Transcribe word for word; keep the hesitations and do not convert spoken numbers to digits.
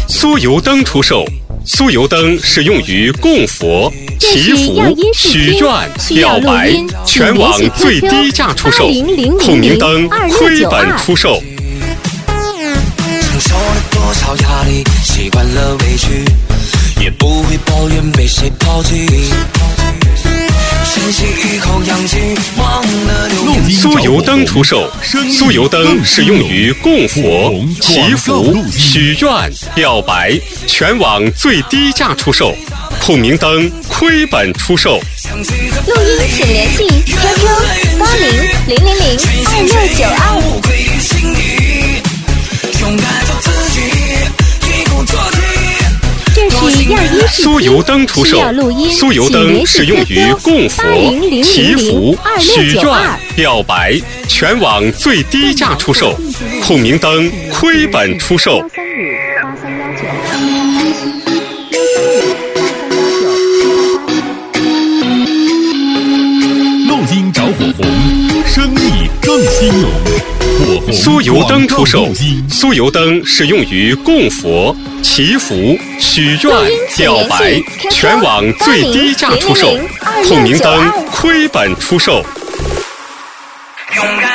酥油灯出售。酥油灯是用于供佛、祈福、许愿、表白，全网最低价出售。透明灯亏本出售。 承受了多少压力，习惯了委屈，也不会抱怨被谁抛弃。深吸一口氧气，忘了流眼泪。 酥油灯出售。酥油灯是用于供佛、祈福、许愿、表白，全网最低价出售。透明灯亏本出售。 录音请联系 Q Q 八零零零零二六九二。这是亚一酥油灯出售。酥油灯是用于供佛、祈福、许愿、表白，全网最低价出售。透明灯亏本出售。 录音找火红，生意更兴隆。 酥油灯出售。酥油灯是用于供佛、祈福、许愿、表白，全网最低价出售。透明灯亏本出售。 勇敢